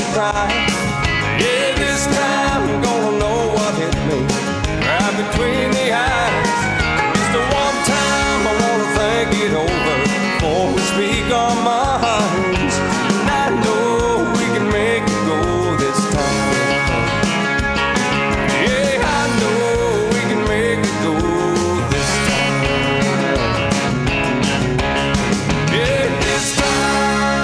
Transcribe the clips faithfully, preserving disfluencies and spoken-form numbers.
cry. Yeah, this time I'm gonna know what it means. Right between the eyes. Just the one time I wanna think it over before we speak our minds. And I know we can make it go this time. Yeah, I know we can make it go this time. Yeah, this time.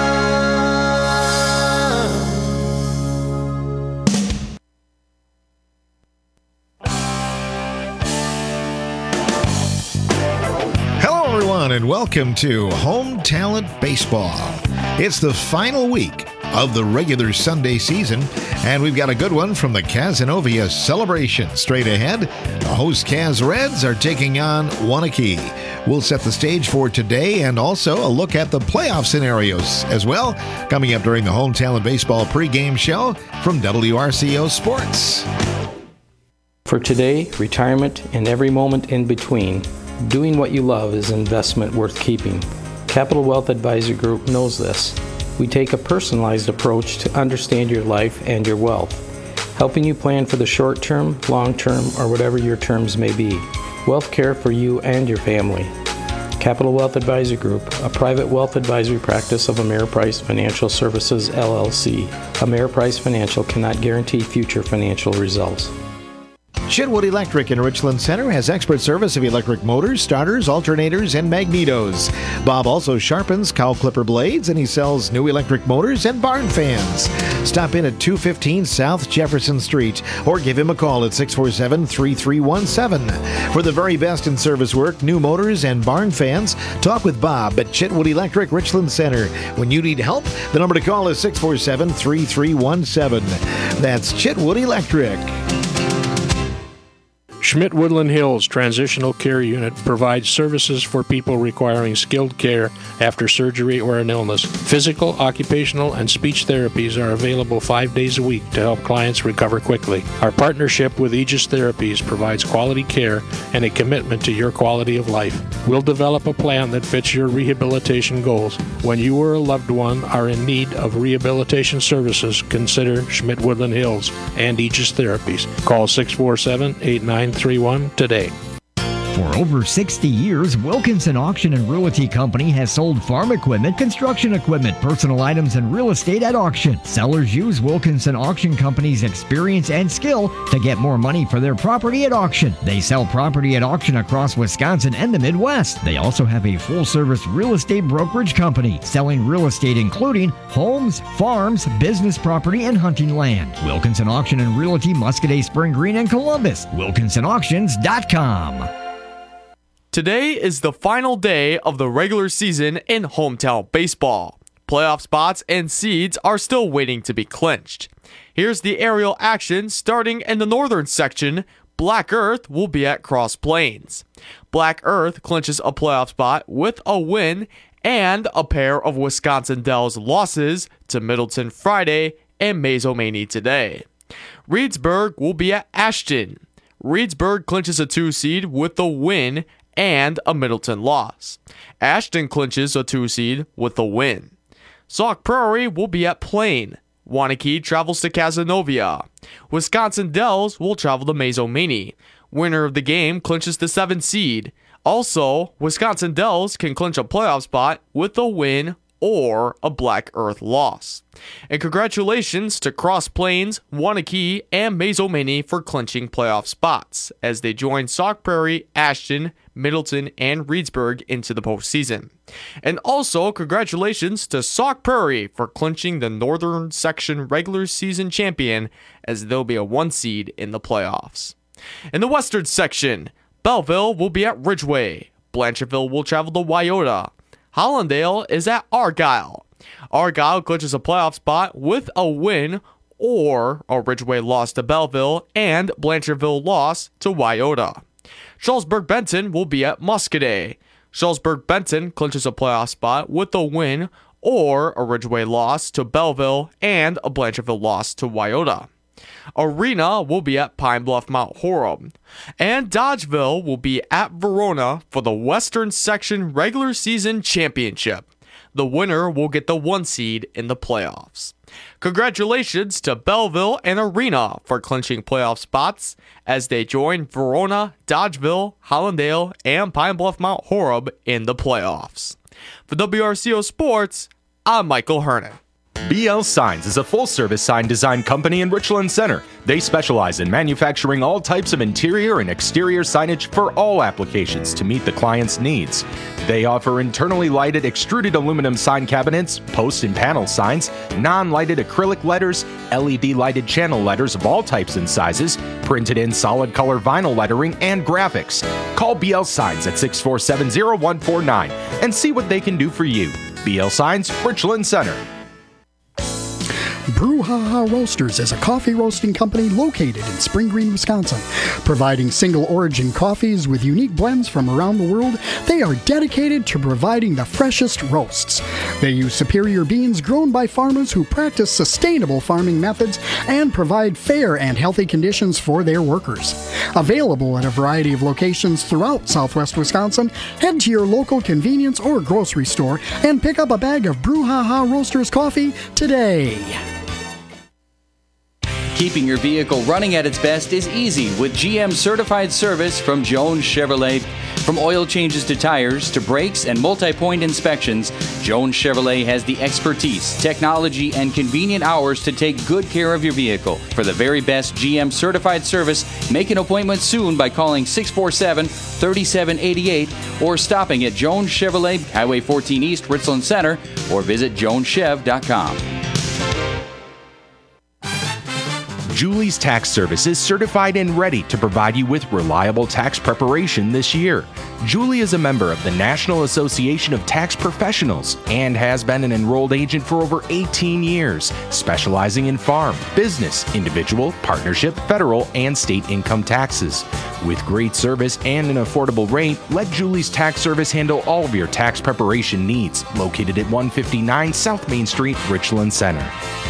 Hello, everyone, and welcome to Home Talent Baseball. It's the final week of the regular Sunday season, and we've got a good one from the Cazenovia celebration. Straight ahead, the host Caz Reds are taking on Waunakee. We'll set the stage for today and also a look at the playoff scenarios as well, coming up during the Home Talent Baseball pregame show from W R C O Sports. For today, retirement, and every moment in between, doing what you love is an investment worth keeping. Capital Wealth Advisor Group knows this. We take a personalized approach to understand your life and your wealth, helping you plan for the short term, long term, or whatever your terms may be. Wealth care for you and your family. Capital Wealth Advisor Group, a private wealth advisory practice of Ameriprise Financial Services, L L C. Ameriprise Financial cannot guarantee future financial results. Shinwood Electric in Richland Center has expert service of electric motors, starters, alternators, and magnetos. Bob also sharpens cow clipper blades, and he sells new electric motors and barn fans. Stop in at two fifteen South Jefferson Street or give him a call at six four seven, three three one seven. For the very best in service work, new motors, and barn fans, talk with Bob at Chitwood Electric Richland Center. When you need help, the number to call is six four seven, three three one seven. That's Chitwood Electric. Schmidt Woodland Hills Transitional Care Unit provides services for people requiring skilled care after surgery or an illness. Physical, occupational, and speech therapies are available five days a week to help clients recover quickly. Our partnership with Aegis Therapies provides quality care and a commitment to your quality of life. We'll develop a plan that fits your rehabilitation goals. When you or a loved one are in need of rehabilitation services, consider Schmidt Woodland Hills and Aegis Therapies. Call six four seven, eight nine three one today. For over sixty years, Wilkinson Auction and Realty Company has sold farm equipment, construction equipment, personal items, and real estate at auction. Sellers use Wilkinson Auction Company's experience and skill to get more money for their property at auction. They sell property at auction across Wisconsin and the Midwest. They also have a full-service real estate brokerage company, selling real estate including homes, farms, business property, and hunting land. Wilkinson Auction and Realty, Muscadet, Spring Green, and Columbus. Wilkinson Auctions dot com. Today is the final day of the regular season in hometown baseball. Playoff spots and seeds are still waiting to be clinched. Here's the aerial action starting in the northern section. Black Earth will be at Cross Plains. Black Earth clinches a playoff spot with a win and a pair of Wisconsin Dells losses to Middleton Friday and Mazomanie today. Reedsburg will be at Ashton. Reedsburg clinches a two seed with a win and a Middleton loss. Ashton clinches a two seed with a win. Sauk Prairie will be at Plain. Waunakee travels to Cazenovia. Wisconsin Dells will travel to Mazomanie. Winner of the game clinches the seven seed. Also, Wisconsin Dells can clinch a playoff spot with a win or a Black Earth loss. And congratulations to Cross Plains, Waunakee, and Mazomanie for clinching playoff spots as they join Sauk Prairie, Ashton, Middleton, and Reedsburg into the postseason. And also congratulations to Sauk Prairie for clinching the Northern Section regular season champion as they'll be a one seed in the playoffs. In the Western Section, Belleville will be at Ridgeway. Blanchardville will travel to Wyoda. Hollandale is at Argyle. Argyle clinches a playoff spot with a win or a Ridgeway loss to Belleville and Blanchardville loss to Wyoda. Charlesburg-Benton will be at Muscadet. Charlesburg-Benton clinches a playoff spot with a win or a Ridgeway loss to Belleville and a Blanchardville loss to Wyoda. Arena will be at Pine Bluff Mount Horeb. And Dodgeville will be at Verona for the Western Section Regular Season Championship. The winner will get the one seed in the playoffs. Congratulations to Belleville and Arena for clinching playoff spots as they join Verona, Dodgeville, Hollandale, and Pine Bluff Mount Horeb in the playoffs. For W R C O Sports, I'm Michael Hernan. B L Signs is a full-service sign design company in Richland Center. They specialize in manufacturing all types of interior and exterior signage for all applications to meet the client's needs. They offer internally lighted extruded aluminum sign cabinets, post and panel signs, non-lighted acrylic letters, L E D lighted channel letters of all types and sizes, printed in solid color vinyl lettering, and graphics. Call B L Signs at six four seven, zero one four nine and see what they can do for you. B L Signs, Richland Center. Brouhaha Roasters is a coffee roasting company located in Spring Green, Wisconsin. Providing single origin coffees with unique blends from around the world, they are dedicated to providing the freshest roasts. They use superior beans grown by farmers who practice sustainable farming methods and provide fair and healthy conditions for their workers. Available at a variety of locations throughout southwest Wisconsin, head to your local convenience or grocery store and pick up a bag of Brouhaha Roasters coffee today. Keeping your vehicle running at its best is easy with G M certified service from Jones Chevrolet. From oil changes to tires to brakes and multi-point inspections, Jones Chevrolet has the expertise, technology, and convenient hours to take good care of your vehicle. For the very best G M certified service, make an appointment soon by calling six four seven, three seven eight eight or stopping at Jones Chevrolet, Highway fourteen East, Richland Center, or visit jones chev dot com. Julie's Tax Service is certified and ready to provide you with reliable tax preparation this year. Julie is a member of the National Association of Tax Professionals and has been an enrolled agent for over eighteen years, specializing in farm, business, individual, partnership, federal, and state income taxes. With great service and an affordable rate, let Julie's Tax Service handle all of your tax preparation needs. Located at one fifty-nine South Main Street, Richland Center.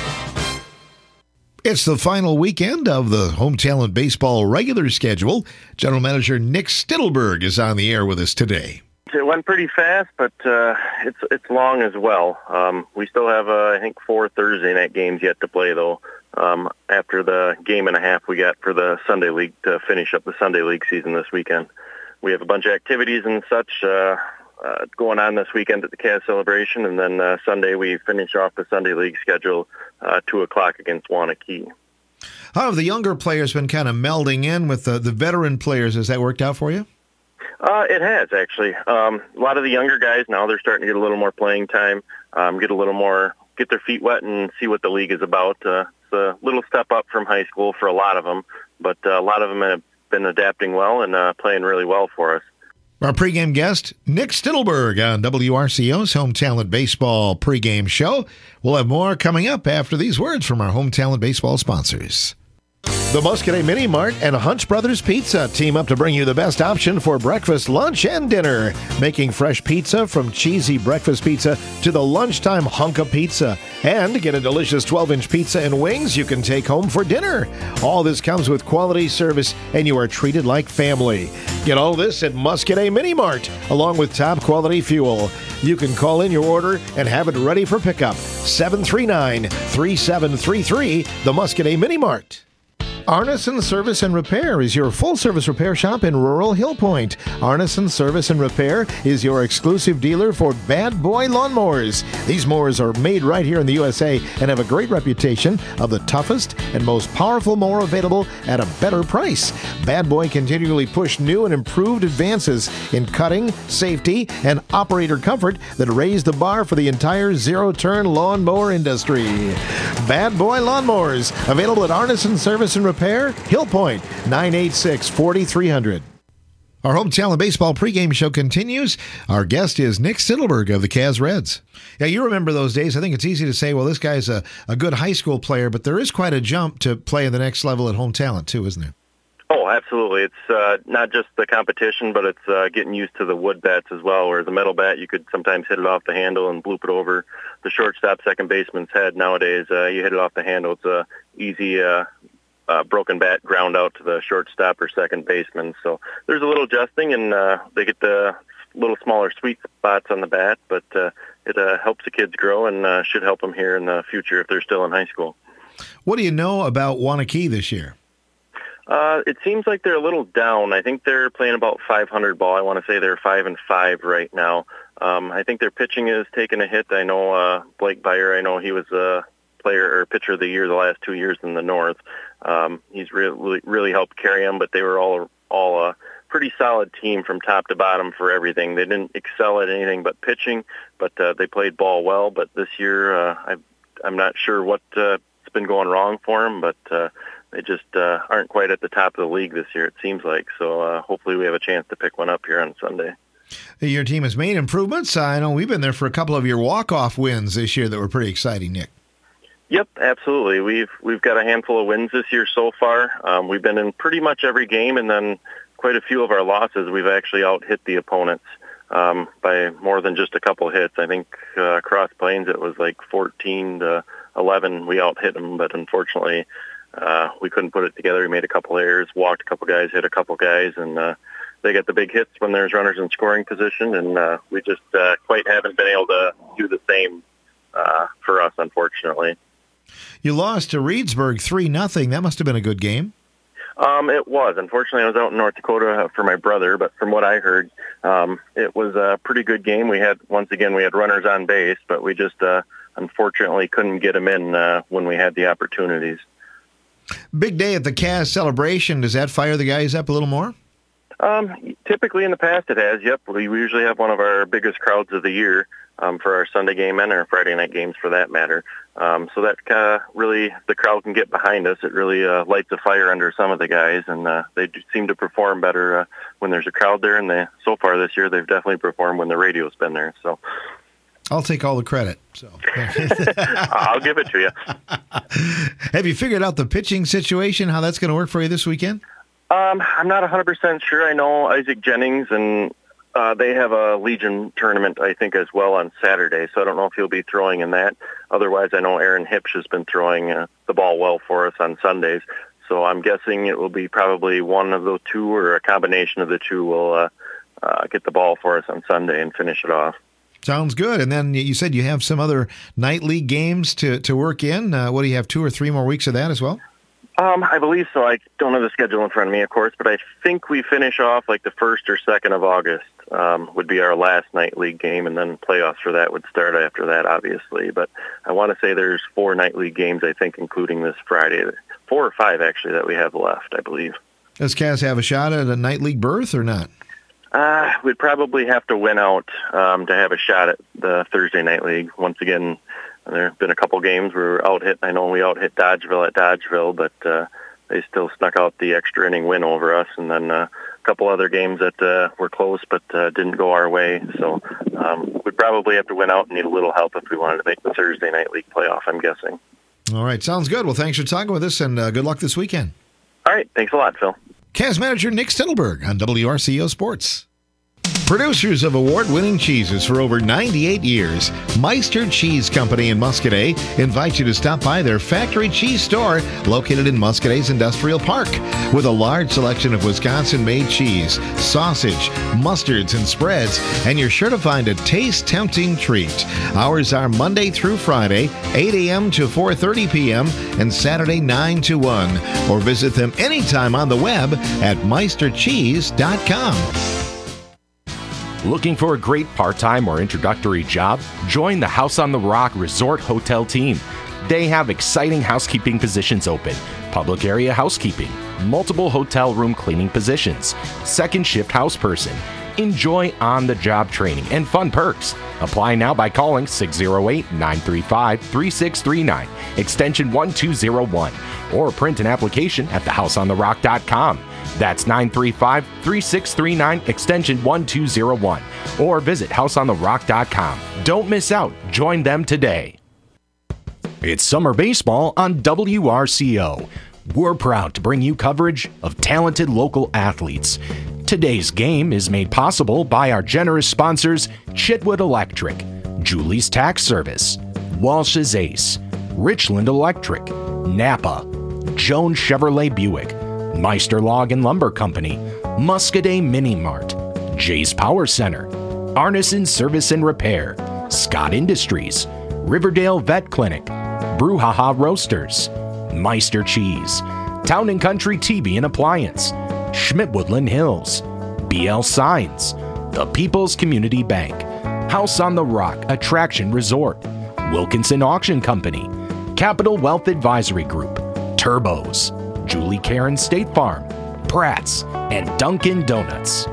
It's the final weekend of the Home Talent Baseball regular schedule. General Manager Nick Stittelberg is on the air with us today. It went pretty fast, but uh, it's it's long as well. Um, we still have, uh, I think, four Thursday night games yet to play, though, um, after the game and a half we got for the Sunday League to finish up the Sunday League season this weekend. We have a bunch of activities and such uh, uh, going on this weekend at the Cavs Celebration, and then uh, Sunday we finish off the Sunday League schedule uh, two o'clock against Wanakee. How have the younger players been kind of melding in with the, the veteran players? Has that worked out for you? Uh, it has, actually. Um, a lot of the younger guys now, they're starting to get a little more playing time, um, get a little more, get their feet wet and see what the league is about. Uh, it's a little step up from high school for a lot of them, but uh, a lot of them have been adapting well and uh, playing really well for us. Our pregame guest, Nick Stittelberg, on W R C O's Home Talent Baseball pregame show. We'll have more coming up after these words from our Home Talent Baseball sponsors. The Muscadet Mini Mart and Hunch Brothers Pizza team up to bring you the best option for breakfast, lunch, and dinner. Making fresh pizza from cheesy breakfast pizza to the lunchtime hunk of pizza. And get a delicious twelve-inch pizza and wings you can take home for dinner. All this comes with quality service, and you are treated like family. Get all this at Muscadet Mini Mart, along with top-quality fuel. You can call in your order and have it ready for pickup. seven three nine, three seven three three, the Muscadet Mini Mart. Arneson Service and Repair is your full-service repair shop in rural Hill Point. Arneson Service and Repair is your exclusive dealer for Bad Boy lawnmowers. These mowers are made right here in the U S A and have a great reputation of the toughest and most powerful mower available at a better price. Bad Boy continually push new and improved advances in cutting, safety, and operator comfort that raise the bar for the entire zero-turn lawnmower industry. Bad Boy lawnmowers, available at Arneson Service and Repair. Repair, Hill Point, nine eight six, four three zero zero. Our Home Talent Baseball pregame show continues. Our guest is Nick Stittelberg of the Cavs Reds. Yeah, you remember those days. I think it's easy to say, well, this guy's a, a good high school player, but there is quite a jump to play at the next level at Home Talent, too, isn't there? Oh, absolutely. It's uh, not just the competition, but it's uh, getting used to the wood bats as well, where the metal bat, you could sometimes hit it off the handle and bloop it over the shortstop, second baseman's head. Nowadays, uh, you hit it off the handle. It's a easy uh Uh, broken bat ground out to the shortstop or second baseman. So there's a little adjusting, and uh, they get the little smaller sweet spots on the bat, but uh, it uh, helps the kids grow and uh, should help them here in the future if they're still in high school. What do you know about Waunakee this year? Uh, it seems like they're a little down. I think they're playing about five hundred ball. I want to say they're five and five right now. Um, I think their pitching is taking a hit. I know uh, Blake Byer. I know he was a player or pitcher of the year the last two years in the North. Um, he's really really helped carry them, but they were all all a pretty solid team from top to bottom for everything. They didn't excel at anything but pitching, but uh, they played ball well. But this year, uh, I, I'm not sure what's uh, been going wrong for them, but uh, they just uh, aren't quite at the top of the league this year, it seems like. So uh, hopefully we have a chance to pick one up here on Sunday. Your team has made improvements. I know we've been there for a couple of your walk-off wins this year that were pretty exciting, Nick. Yep, absolutely. We've we've got a handful of wins this year so far. Um, we've been in pretty much every game, and then quite a few of our losses, we've actually out-hit the opponents um, by more than just a couple hits. I think uh, Cross Plains, it was like fourteen to eleven. We out-hit them, but unfortunately uh, we couldn't put it together. We made a couple errors, walked a couple guys, hit a couple guys, and uh, they get the big hits when there's runners in scoring position, and uh, we just uh, quite haven't been able to do the same uh, for us, unfortunately. You lost to Reedsburg three nothing. That must have been a good game. Um, it was. Unfortunately, I was out in North Dakota for my brother, but from what I heard, um, it was a pretty good game. We had, once again, we had runners on base, but we just uh, unfortunately couldn't get them in uh, when we had the opportunities. Big day at the C A S celebration. Does that fire the guys up a little more? Um, typically in the past it has, yep. We usually have one of our biggest crowds of the year um, for our Sunday game and our Friday night games for that matter. Um, so that kind of really, the crowd can get behind us. It really uh, lights a fire under some of the guys, and uh, they do seem to perform better uh, when there's a crowd there. And they, so far this year, they've definitely performed when the radio's been there. So I'll take all the credit. So I'll give it to you. Have you figured out the pitching situation, how that's going to work for you this weekend? Um, I'm not one hundred percent sure. I know Isaac Jennings, and uh, they have a Legion tournament, I think, as well on Saturday, so I don't know if he'll be throwing in that. Otherwise, I know Aaron Hipsch has been throwing uh, the ball well for us on Sundays, so I'm guessing it will be probably one of the two or a combination of the two will uh, uh, get the ball for us on Sunday and finish it off. Sounds good. And then you said you have some other night league games to, to work in. Uh, what do you have, two or three more weeks of that as well? Um, I believe so. I don't have the schedule in front of me, of course, but I think we finish off like the first or second of August um, would be our last night league game, and then playoffs for that would start after that, obviously. But I want to say there's four night league games, I think, including this Friday. Four or five, actually, that we have left, I believe. Does Cass have a shot at a night league berth or not? Uh, we'd probably have to win out um, to have a shot at the Thursday night league. Once again, there have been a couple games where we're out-hit. I know we out-hit Dodgeville at Dodgeville, but uh, they still snuck out the extra inning win over us. And then uh, a couple other games that uh, were close but uh, didn't go our way. So um, we'd probably have to win out and need a little help if we wanted to make the Thursday night league playoff, I'm guessing. All right, sounds good. Well, thanks for talking with us, and uh, good luck this weekend. All right, thanks a lot, Phil. Cavs manager Nick Stittelberg on W R C O Sports. Producers of award-winning cheeses for over ninety-eight years, Meister Cheese Company in Muscadet invites you to stop by their factory cheese store located in Muscadet's Industrial Park. With a large selection of Wisconsin-made cheese, sausage, mustards, and spreads, and you're sure to find a taste-tempting treat. Hours are Monday through Friday, eight a.m. to four thirty p.m., and Saturday, nine to one. Or visit them anytime on the web at meister cheese dot com. Looking for a great part-time or introductory job? Join the House on the Rock Resort Hotel team. They have exciting housekeeping positions open, public area housekeeping, multiple hotel room cleaning positions, second shift house person. Enjoy on-the-job training and fun perks. Apply now by calling six oh eight, nine three five, three six three nine, extension one two zero one, or print an application at the house on the rock dot com. That's nine three five, three six three nine, extension one two zero one, or visit house on the rock dot com. Don't miss out. Join them today. It's summer baseball on W R C O. We're proud to bring you coverage of talented local athletes. Today's game is made possible by our generous sponsors, Chitwood Electric, Julie's Tax Service, Walsh's Ace, Richland Electric, Napa, Jones Chevrolet Buick, Meister Log and Lumber Company, Muscadet Mini Mart, Jay's Power Center, Arneson Service and Repair, Scott Industries, Riverdale Vet Clinic, Brouhaha Roasters, Meister Cheese, Town and Country T V and Appliance, Schmidt Woodland Hills, B L Signs, The People's Community Bank, House on the Rock Attraction Resort, Wilkinson Auction Company, Capital Wealth Advisory Group, Turbos, Julie Karen State Farm, Pratt's, and Dunkin' Donuts.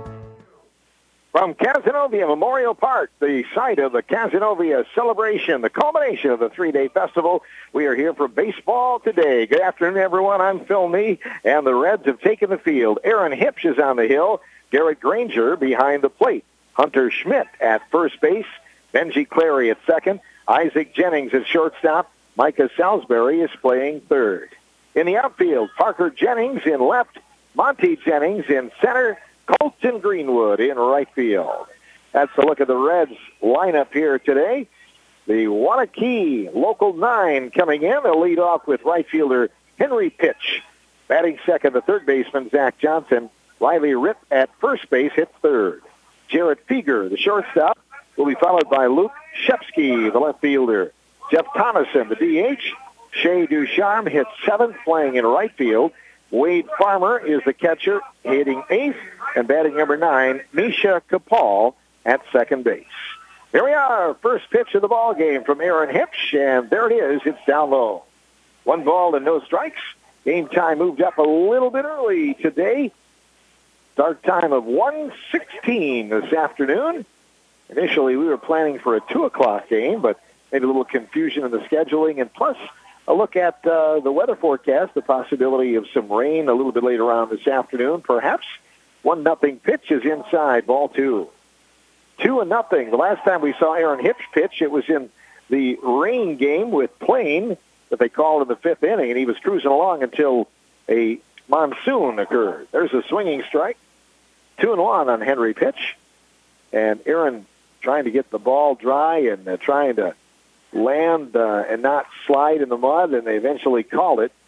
From Cazenovia Memorial Park, the site of the Cazenovia celebration, the culmination of the three-day festival, we are here for baseball today. Good afternoon, everyone. I'm Phil Nee, and the Reds have taken the field. Aaron Hipsch is on the hill, Garrett Granger behind the plate, Hunter Schmidt at first base, Benji Clary at second, Isaac Jennings at shortstop, Micah Salisbury is playing third. In the outfield, Parker Jennings in left, Monty Jennings in center, Colton Greenwood in right field. That's a look at the Reds lineup here today. The Waunakee Local nine coming in. They'll lead off with right fielder Henry Pitch. Batting second, the third baseman, Zach Johnson. Riley Ripp at first base hits third. Jarrett Feger, the shortstop, will be followed by Luke Shepsky, the left fielder. Jeff Thomason, the D H. Shea Ducharme hits seventh, playing in right field. Wade Farmer is the catcher, hitting eighth, and batting number nine, Misha Kapal at second base. Here we are, first pitch of the ball game from Aaron Hipsch, and there it is. It's down low. One ball and no strikes. Game time moved up a little bit early today. Start time of one sixteen this afternoon. Initially, we were planning for a two o'clock game, but maybe a little confusion in the scheduling, and plus a look at uh, the weather forecast, the possibility of some rain a little bit later on this afternoon, perhaps. One nothing pitch is inside, ball two. Two and nothing. The last time we saw Aaron Hipsch pitch, it was in the rain game with Plain that they called in the fifth inning, and he was cruising along until a monsoon occurred. There's a swinging strike. Two and one on Henry Pitch. And Aaron trying to get the ball dry and uh, trying to land uh, and not slide in the mud, and they eventually called it.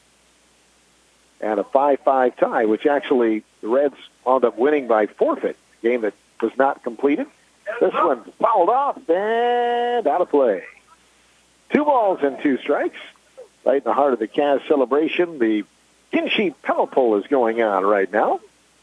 And a five five tie, which actually the Reds wound up winning by forfeit, a game that was not completed. This one fouled off and out of play. Two balls and two strikes. Right in the heart of the Cavs celebration, the Kinship Pelopole is going on right now.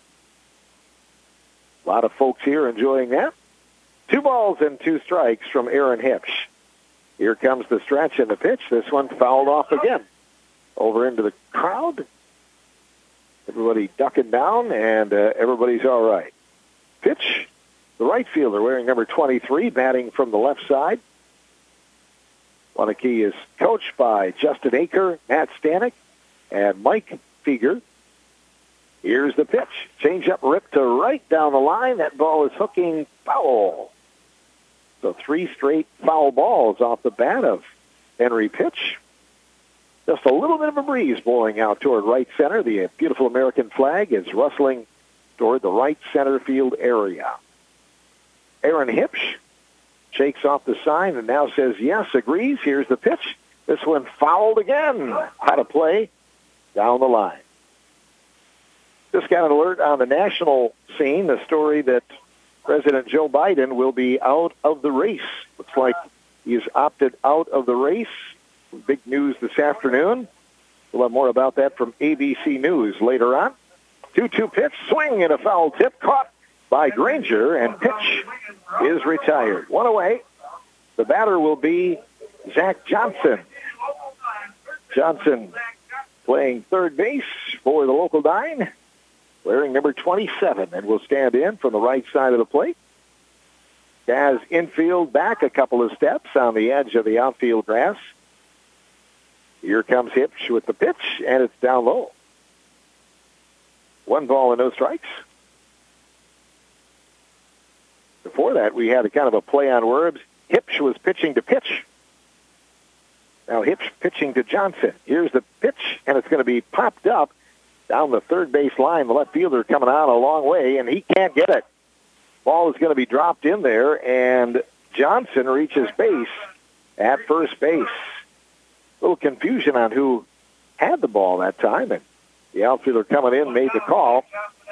A lot of folks here enjoying that. Two balls and two strikes from Aaron Hipsch. Here comes the stretch and the pitch. This one fouled off again. Over into the crowd. Everybody ducking down, and uh, everybody's all right. Pitch, the right fielder wearing number twenty-three, batting from the left side. Waunakee is coached by Justin Aker, Matt Stanek, and Mike Feger. Here's the pitch. Change up, rip to right down the line. That ball is hooking foul. So three straight foul balls off the bat of Henry Pitch. Just a little bit of a breeze blowing out toward right center. The beautiful American flag is rustling toward the right center field area. Aaron Hipsch shakes off the sign and now says yes, agrees. Here's the pitch. This one fouled again. Out of play down the line. Just got an alert on the national scene, the story that President Joe Biden will be out of the race. Looks like he's opted out of the race. Big news this afternoon. We'll have more about that from A B C News later on. two two pitch, swing and a foul tip caught by Granger, and Pitch is retired. One away. The batter will be Zach Johnson. Johnson playing third base for the local nine, wearing number twenty-seven, and will stand in from the right side of the plate. Has infield back a couple of steps on the edge of the outfield grass. Here comes Hipsch with the pitch, and it's down low. One ball and no strikes. Before that, we had a kind of a play on words. Hipsch was pitching to Pitch. Now Hipsch pitching to Johnson. Here's the pitch, and it's going to be popped up down the third base line. The left fielder coming out a long way, and he can't get it. Ball is going to be dropped in there, and Johnson reaches base at first base. A little confusion on who had the ball that time, and the outfielder coming in made the call.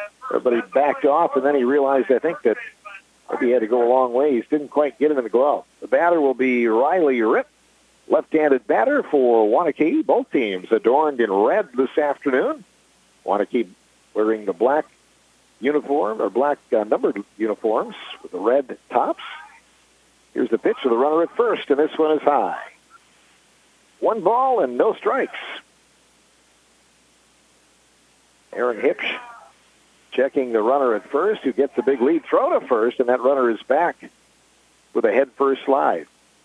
Everybody backed off, and then he realized, I think, that maybe he had to go a long ways. Didn't quite get it in the glove. The batter will be Riley Ripp, left-handed batter for Waunakee. Both teams adorned in red this afternoon. Waunakee wearing the black uniform, or black uh, numbered uniforms with the red tops. Here's the pitch for the runner at first, and this one is high. One ball and no strikes. Aaron Hipsch checking the runner at first, who gets the big lead throw to first, and that runner is back with a head-first slide.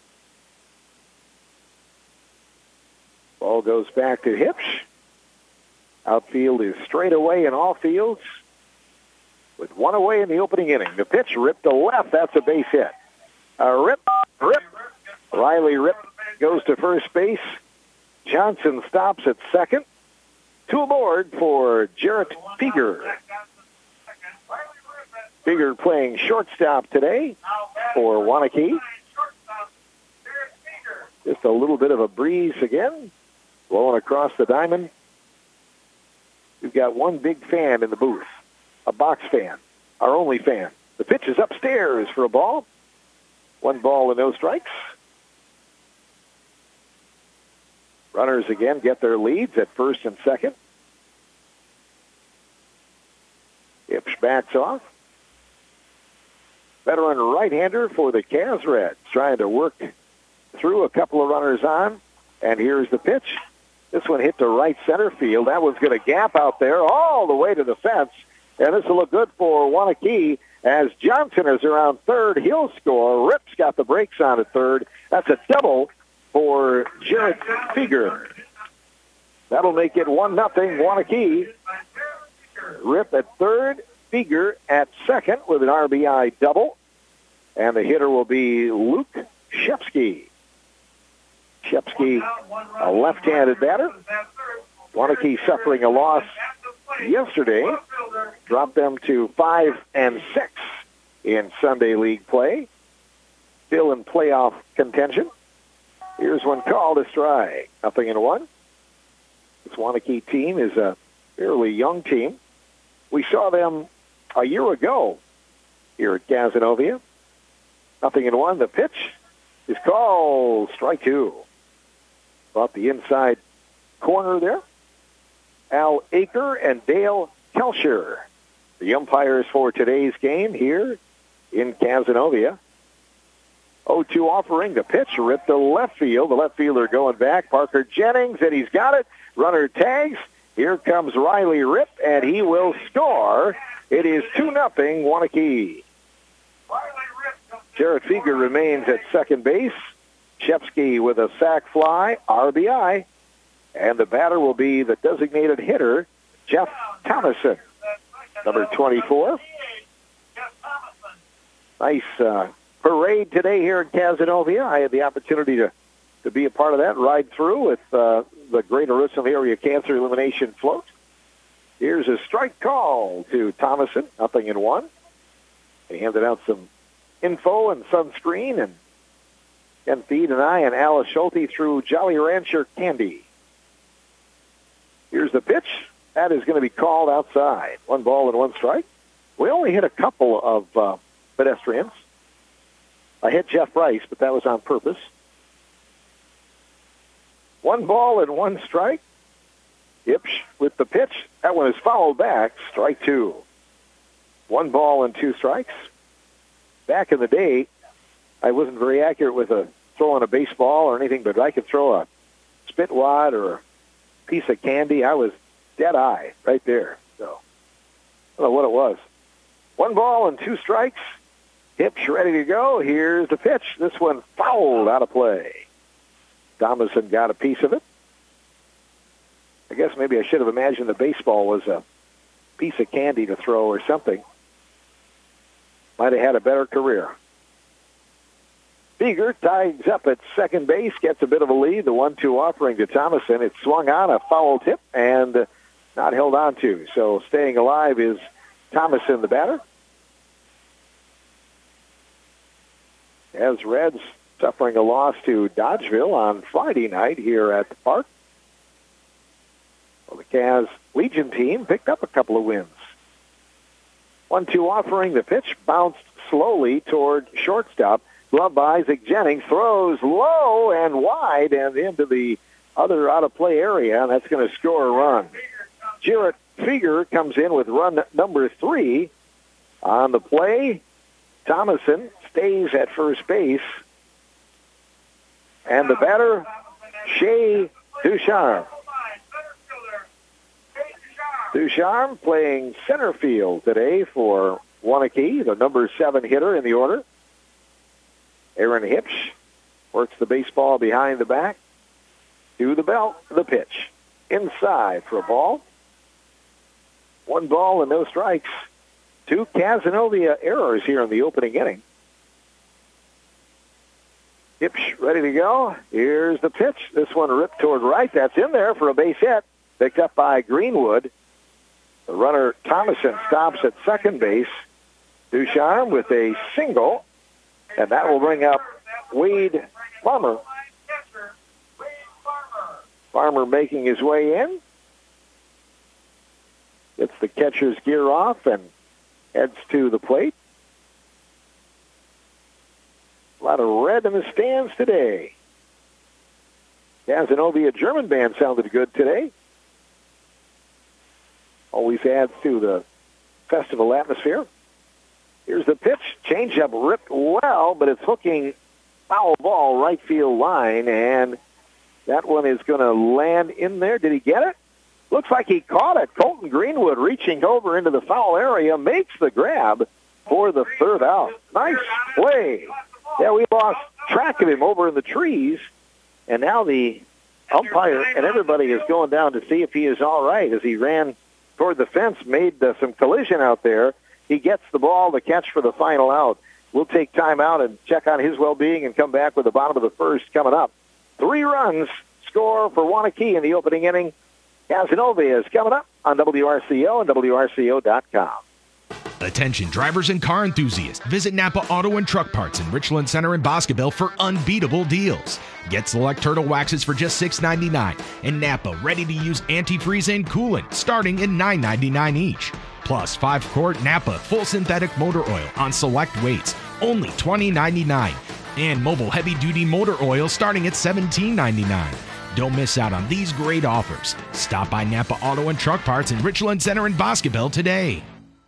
Ball goes back to Hipsch. Outfield is straight away in all fields with one away in the opening inning. The pitch ripped to left. That's a base hit. A rip, rip. Riley Ripp goes to first base. Johnson stops at second. Two aboard for Jarrett Feger. Feger playing shortstop today for Waunakee. Just a little bit of a breeze again, blowing across the diamond. We've got one big fan in the booth, a box fan, our only fan. The pitch is upstairs for a ball. One ball and no strikes. Runners again get their leads at first and second. Hipsch backs off. Veteran right-hander for the Cavs Reds, trying to work through a couple of runners on. And here's the pitch. This one hit to right center field. That one's going to gap out there all the way to the fence. And this will look good for Waunakee as Johnson is around third. He'll score. Ripp's got the brakes on at third. That's a double for Jarrett Feger. That'll make it one nothing Waunakee. Ripp at third, Feger at second with an R B I double. And the hitter will be Luke Shepsky. Shepsky, a left-handed batter. Waunakee suffering a loss yesterday. Dropped them to five and six in Sunday League play. Still in playoff contention. Here's one called a strike. Nothing in one. This Waunakee team is a fairly young team. We saw them a year ago here at Cazenovia. Nothing in one. The pitch is called strike two. About the inside corner there. Al Aker and Dale Kelcher, the umpires for today's game here in Cazenovia. oh two offering. The pitch ripped to left field. The left fielder going back. Parker Jennings, and he's got it. Runner tags. Here comes Riley Ripp, and he will score. It is two nothing Waunakee. Jarrett Feger remains at second base. Shepsky with a sac fly, R B I. And the batter will be the designated hitter, Jeff Thomason, number twenty-four. Nice uh, parade today here in Cazenovia. I had the opportunity to, to be a part of that, ride through with uh, the Greater Richland Area Cancer Elimination Float. Here's a strike call to Thomason, nothing in one. They handed out some info and sunscreen, and Ken Feed and I and Alice Schulte threw Jolly Rancher candy. Here's the pitch. That is going to be called outside. One ball and one strike. We only hit a couple of uh, pedestrians. I hit Jeff Rice, but that was on purpose. One ball and one strike. Hipsch with the pitch. That one is fouled back. Strike two. One ball and two strikes. Back in the day, I wasn't very accurate with a throwing a baseball or anything, but I could throw a spit wad or a piece of candy. I was dead eye right there. So I don't know what it was. One ball and two strikes. Hipsch ready to go. Here's the pitch. This one fouled out of play. Thomason got a piece of it. I guess maybe I should have imagined the baseball was a piece of candy to throw or something. Might have had a better career. Feger ties up at second base, gets a bit of a lead. The one two offering to Thomason. It swung on a foul tip and not held on to. So staying alive is Thomason, the batter. As Reds suffering a loss to Dodgeville on Friday night here at the park. Well, the Cavs Legion team picked up a couple of wins. one two offering. The pitch bounced slowly toward shortstop. glove by Isaac Jennings, throws low and wide and into the other out-of-play area, and that's going to score a run. Jarrett Fieger comes in with run number three on the play. Thomason stays at first base. And the batter, Shea Ducharme. Ducharme playing center field today for Waunakee, the number seven hitter in the order. Aaron Hipsch works the baseball behind the back. To the belt, the pitch. Inside for a ball. One ball and no strikes. Two Cazenovia errors here in the opening inning. Hipsch ready to go. Here's the pitch. This one ripped toward right. That's in there for a base hit. Picked up by Greenwood. The runner, Thomason, stops at second base. Ducharme with a single. And that will bring up Wade Farmer. Farmer making his way in. Gets the catcher's gear off and heads to the plate. A lot of red in the stands today. Cazenovia German band sounded good today. Always adds to the festival atmosphere. Here's the pitch. Changeup ripped well, but it's hooking foul ball right field line, and that one is going to land in there. Did he get it? Looks like he caught it. Colton Greenwood reaching over into the foul area makes the grab for the third out. Nice play. Yeah, we lost track of him over in the trees, and now the umpire and everybody is going down to see if he is all right as he ran toward the fence, made uh, some collision out there. He gets the ball, the catch for the final out. We'll take time out and check on his well-being and come back with the bottom of the first coming up. Three runs score for Waunakee in the opening inning. Cazenovia is coming up on W R C O and W R C O dot com. Attention drivers and car enthusiasts. Visit Napa Auto and Truck Parts in Richland Center and Boscoville for unbeatable deals. Get select turtle waxes for just six ninety-nine and Napa ready-to-use antifreeze and coolant starting at nine ninety-nine each. Plus five quart Napa full synthetic motor oil on select weights, only twenty ninety-nine. And mobile heavy-duty motor oil starting at seventeen ninety-nine. Don't miss out on these great offers. Stop by Napa Auto and Truck Parts in Richland Center and Boscoville today.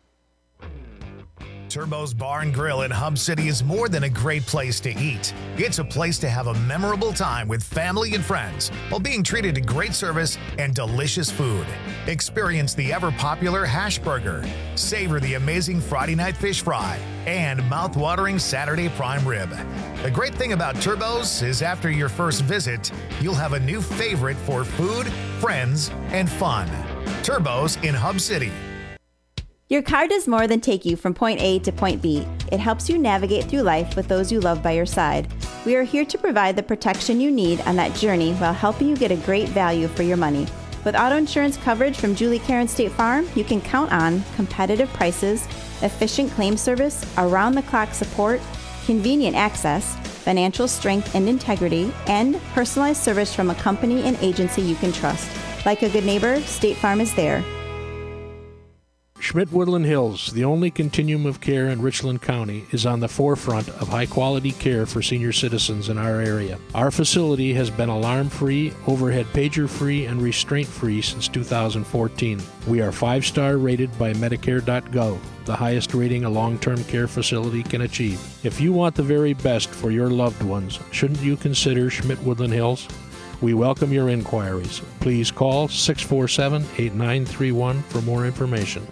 Turbo's Bar and Grill in Hub City is more than a great place to eat. It's a place to have a memorable time with family and friends while being treated to great service and delicious food. Experience the ever-popular hash burger, savor the amazing Friday night fish fry, and mouth-watering Saturday prime rib. The great thing about Turbo's is after your first visit, you'll have a new favorite for food, friends, and fun. Turbo's in Hub City. Your car does more than take you from point A to point B. It helps you navigate through life with those you love by your side. We are here to provide the protection you need on that journey while helping you get a great value for your money. With auto insurance coverage from Julie Karen State Farm, you can count on competitive prices, efficient claim service, around-the-clock support, convenient access, financial strength and integrity, and personalized service from a company and agency you can trust. Like a good neighbor, State Farm is there. Schmidt Woodland Hills, the only continuum of care in Richland County, is on the forefront of high-quality care for senior citizens in our area. Our facility has been alarm-free, overhead pager-free, and restraint-free since two thousand fourteen. We are five-star rated by Medicare dot gov, the highest rating a long-term care facility can achieve. If you want the very best for your loved ones, shouldn't you consider Schmidt Woodland Hills? We welcome your inquiries. Please call six four seven, eight nine three one for more information.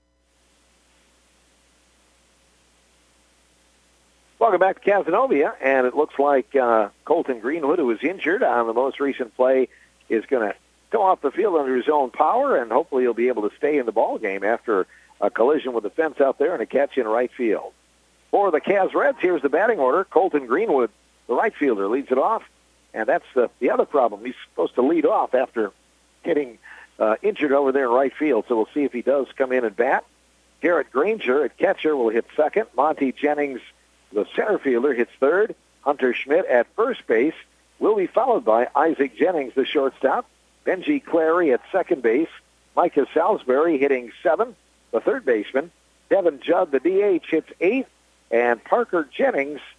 Welcome back to Cazenovia, and it looks like uh, Colton Greenwood, who was injured on the most recent play, is going to come off the field under his own power, and hopefully he'll be able to stay in the ball game after a collision with the fence out there and a catch in right field. For the Caz Reds, here's the batting order. Colton Greenwood, the right fielder, leads it off, and that's the, the other problem. He's supposed to lead off after getting uh, injured over there in right field, so we'll see if he does come in and bat. Garrett Granger at catcher will hit second. Monty Jennings, the center fielder, hits third. Hunter Schmidt at first base will be followed by Isaac Jennings, the shortstop. Benji Clary at second base. Micah Salisbury hitting seventh, the third baseman. Devin Judd, the D H, hits eighth. And Parker Jennings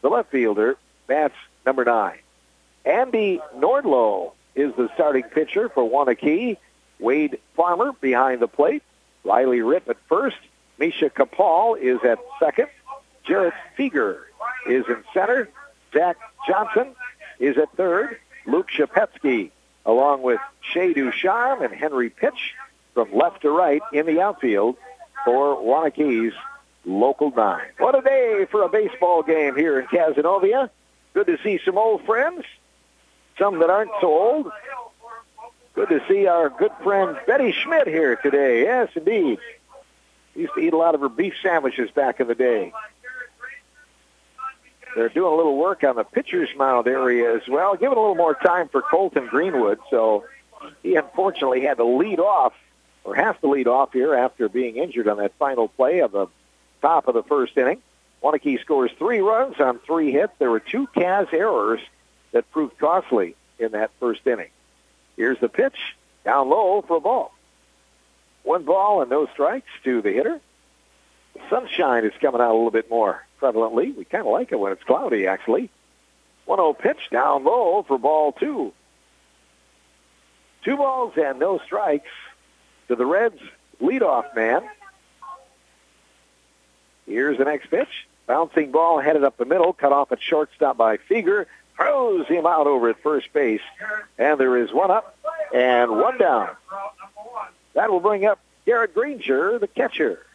the left fielder, bats number nine. Andy Nordlow is the starting pitcher for Waunakee. Wade Farmer behind the plate. Riley Ripp at first. Misha Kapal is at second. Jarrett Feger is in center. Zach Johnson is at third. Luke Shapetsky, along with Shea Ducharme and Henry Pitch, from left to right in the outfield for Waunakee's Local nine. What a day for a baseball game here in Cazenovia. Good to see some old friends, some that aren't so old. Good to see our good friend Betty Schmidt here today. Yes, indeed. Used to eat a lot of her beef sandwiches back in the day. They're doing a little work on the pitcher's mound area as well, giving a little more time for Colton Greenwood. So he unfortunately had to lead off, or has to lead off here after being injured on that final play of the top of the first inning. Waunakee scores three runs on three hits. There were two Caz errors that proved costly in that first inning. Here's the pitch, down low for a ball. One ball and no strikes to the hitter. The sunshine is coming out a little bit more prevalently. We kind of like it when it's cloudy, actually. one oh pitch, down low for ball two. Two balls and no strikes to the Reds' leadoff man. Here's the next pitch. Bouncing ball headed up the middle, cut off at shortstop by Feger. Throws him out over at first base. And there is one up and one down. That will bring up Garrett Granger, the catcher.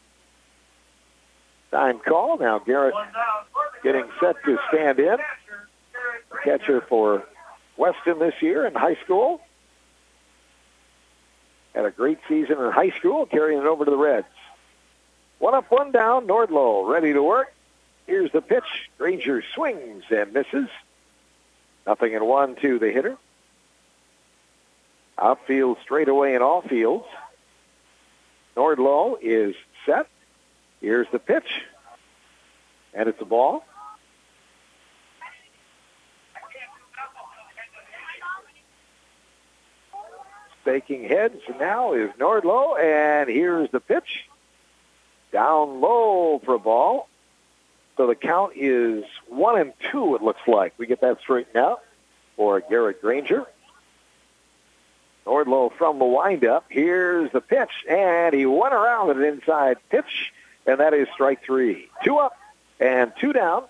Time call. Now Garrett getting set to stand in. Catcher for Weston this year in high school. Had a great season in high school, carrying it over to the Reds. One up, one down. Nordlow ready to work. Here's the pitch. Granger swings and misses. Nothing in one to the hitter. Outfield straightaway in all fields. Nordlow is set. Here's the pitch. And it's a ball. Staking heads now is Nordlow. And here's the pitch. Down low for a ball. So the count is one and two, it looks like. We get that straightened out for Garrett Granger. Nordlow from the windup. Here's the pitch, and he went around an inside pitch, and that is strike three. Two up and two down.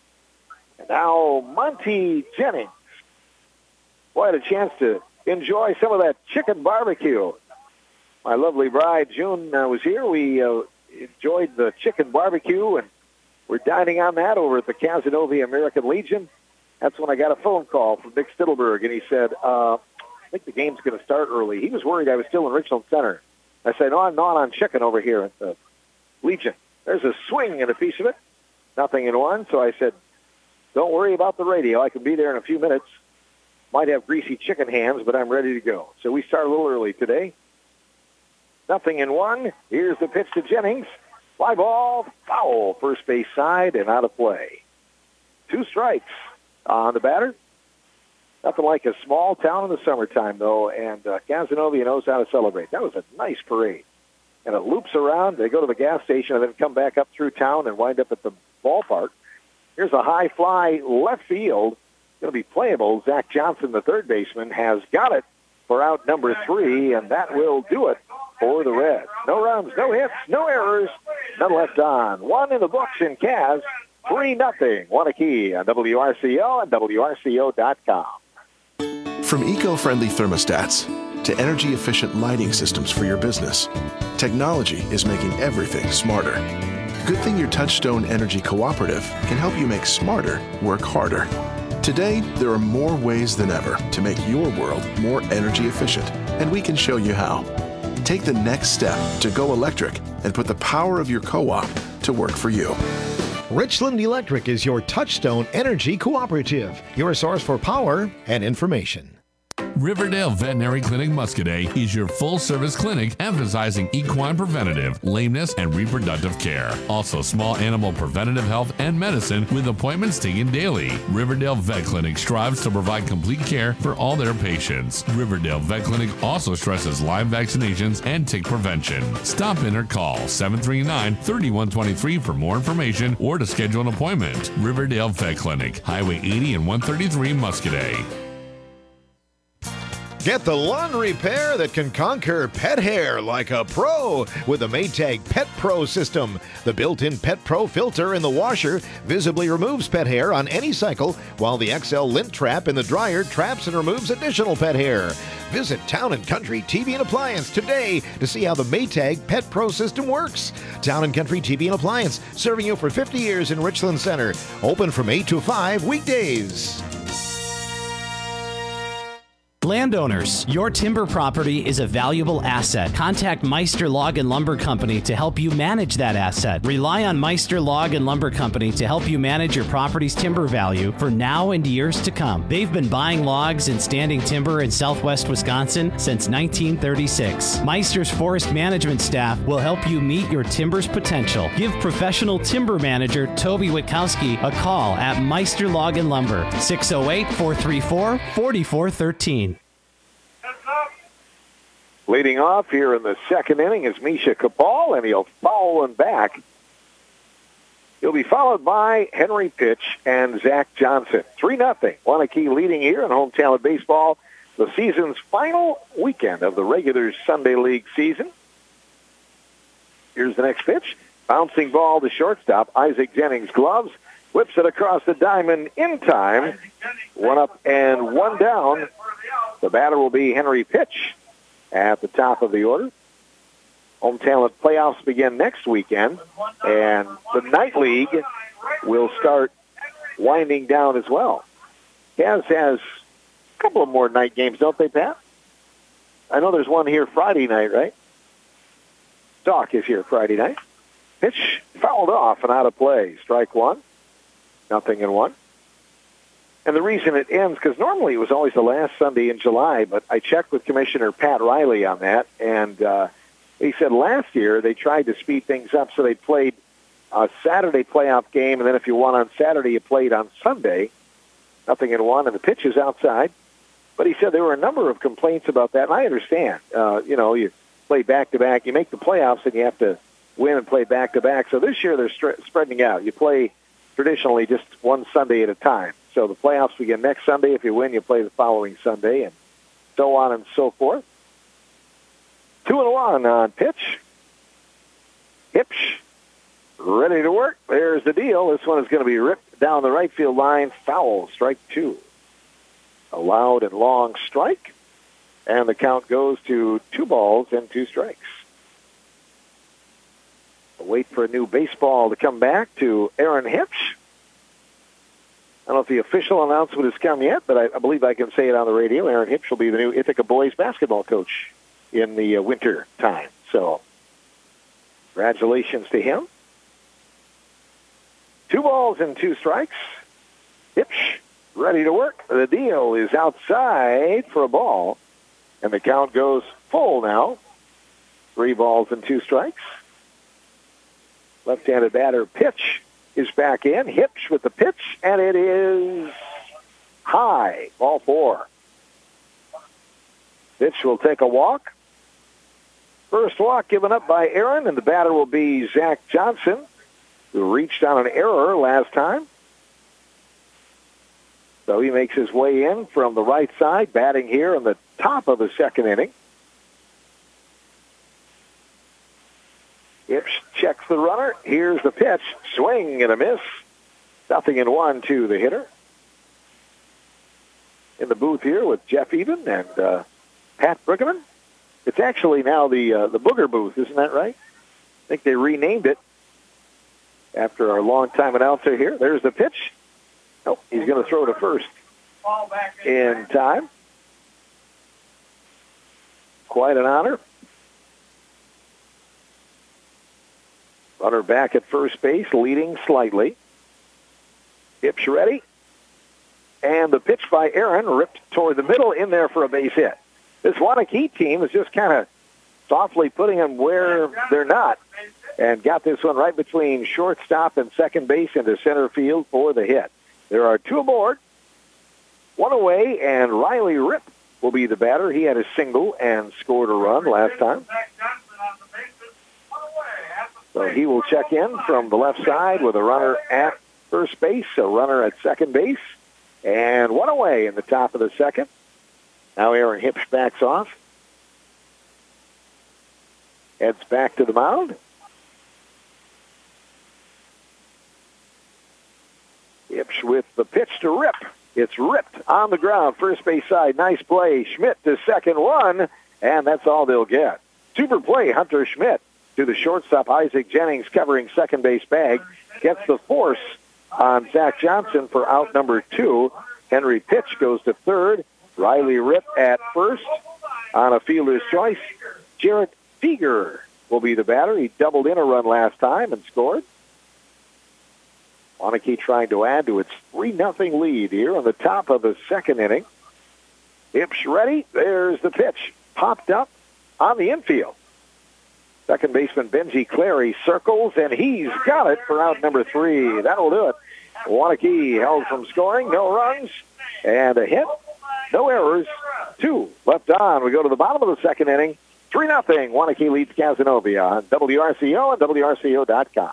And now Monty Jennings. Boy, I had a chance to enjoy some of that chicken barbecue. My lovely bride, June, uh, was here. We uh, enjoyed the chicken barbecue, and we're dining on that over at the Cazenovia American Legion. That's when I got a phone call from Dick Stittelberg, and he said, uh, I think the game's going to start early. He was worried I was still in Richland Center. I said, no, I'm not on chicken over here at the Legion. There's a swing and a piece of it. Nothing in one. So I said, don't worry about the radio. I can be there in a few minutes. Might have greasy chicken hands, but I'm ready to go. So we start a little early today. Nothing in one. Here's the pitch to Jennings. Fly ball, foul, first base side, and out of play. Two strikes on the batter. Nothing like a small town in the summertime, though, and uh, Cazenovia knows how to celebrate. That was a nice parade. And it loops around. They go to the gas station and then come back up through town and wind up at the ballpark. Here's a high fly left field. Going to be playable. Zach Johnson, the third baseman, has got it for out number three, and that will do it for the Reds. No runs, no hits, no errors, none left on. One in the books in Caz, three nothing. Waunakee on W R C O and W R C O dot com. From eco-friendly thermostats to energy-efficient lighting systems for your business, technology is making everything smarter. Good thing your Touchstone Energy Cooperative can help you make smarter work harder. Today, there are more ways than ever to make your world more energy efficient, and we can show you how. Take the next step to go electric and put the power of your co-op to work for you. Richland Electric is your Touchstone Energy Cooperative, your source for power and information. Riverdale Veterinary Clinic Muscadet is your full-service clinic emphasizing equine preventative, lameness, and reproductive care. Also, small animal preventative health and medicine with appointments taken daily. Riverdale Vet Clinic strives to provide complete care for all their patients. Riverdale Vet Clinic also stresses Lyme vaccinations and tick prevention. Stop in or call seven three nine, three one two three for more information or to schedule an appointment. Riverdale Vet Clinic, Highway eighty and one thirty-three, Muscadet. Get the lawn repair that can conquer pet hair like a pro with the Maytag Pet Pro system. The built-in Pet Pro filter in the washer visibly removes pet hair on any cycle, while the X L lint trap in the dryer traps and removes additional pet hair. Visit Town and Country T V and Appliance today to see how the Maytag Pet Pro system works. Town and Country T V and Appliance, serving you for fifty years in Richland Center. Open from eight to five weekdays. Landowners, your timber property is a valuable asset. Contact Meister Log and Lumber Company to help you manage that asset. Rely on Meister Log and Lumber Company to help you manage your property's timber value for now and years to come. They've been buying logs and standing timber in southwest Wisconsin since nineteen thirty-six. Meister's forest management staff will help you meet your timber's potential. Give professional timber manager Toby Witkowski a call at Meister Log and Lumber, six oh eight, four three four, four four one three. Leading off here in the second inning is Misha Kapal, and he'll foul one back. He'll be followed by Henry Pitch and Zach Johnson. three nothing. Waunakee leading here in Home Talent Baseball, the season's final weekend of the regular Sunday League season. Here's the next pitch. Bouncing ball to shortstop. Isaac Jennings gloves. Whips it across the diamond in time. One up and one down. The batter will be Henry Pitch at the top of the order. Home Talent playoffs begin next weekend, and the night league will start winding down as well. Cavs has a couple of more night games, don't they, Pat? I know there's one here Friday night, right? Doc is here Friday night. Pitch fouled off and out of play. Strike one. Nothing in one. And the reason it ends, because normally it was always the last Sunday in July, but I checked with Commissioner Pat Riley on that, and uh, he said last year they tried to speed things up, so they played a Saturday playoff game, and then if you won on Saturday, you played on Sunday. Nothing in one, and the pitch is outside. But he said there were a number of complaints about that, and I understand. Uh, you know, you play back-to-back, you make the playoffs, and you have to win and play back-to-back. So this year they're stre- spreading out. You play traditionally just one Sunday at a time. So the playoffs begin next Sunday. If you win, you play the following Sunday, and so on and so forth. Two and one on pitch. Hipsch, ready to work. There's the deal. This one is going to be ripped down the right field line. Foul, strike two. A loud and long strike, and the count goes to two balls and two strikes. We'll wait for a new baseball to come back to Aaron Hipsch. I don't know if the official announcement has come yet, but I, I believe I can say it on the radio. Aaron Hipsch will be the new Ithaca boys basketball coach in the uh, winter time. So, congratulations to him. Two balls and two strikes. Hipsch ready to work. The deal is outside for a ball, and the count goes full now. Three balls and two strikes. Left-handed batter Pitch is back in. Hipsch with the pitch, and it is high. Ball four. Pitch will take a walk. First walk given up by Aaron, and the batter will be Zach Johnson, who reached on an error last time. So he makes his way in from the right side, batting here in the top of the second inning. Hipsch checks the runner. Here's the pitch. Swing and a miss. Nothing in one to the hitter. In the booth here with Jeff Eden and uh, Pat Bruggeman. It's actually now the uh, the Booger booth, isn't that right? I think they renamed it after our longtime announcer here. There's the pitch. Oh, he's going to throw to first in time. Quite an honor. Runner back at first base, leading slightly. Hipsch ready. And the pitch by Aaron ripped toward the middle in there for a base hit. This Waunakee team is just kind of softly putting them where they're not and got this one right between shortstop and second base into center field for the hit. There are two aboard, one away, and Riley Ripp will be the batter. He had a single and scored a run last time. So he will check in from the left side with a runner at first base, a runner at second base, and one away in the top of the second. Now Aaron Hipsch backs off. Heads back to the mound. Hipsch with the pitch to Rip. It's ripped on the ground, first base side. Nice play. Schmidt to second one, and that's all they'll get. Super play, Hunter Schmidt to the shortstop. Isaac Jennings covering second base bag. Gets the force on Zach Johnson for out number two. Henry Pitch goes to third. Riley Ripp at first on a fielder's choice. Jarrett Feger will be the batter. He doubled in a run last time and scored. Waunakee trying to add to its three nothing lead here on the top of the second inning. Hipsch ready. There's the pitch. Popped up on the infield. Second baseman Benji Clary circles, and he's got it for out number three. That'll do it. Waunakee held from scoring. No runs and a hit. No errors. Two left on. We go to the bottom of the second inning. three nothing. Waunakee leads Cazenovia on W R C O and W R C O dot com.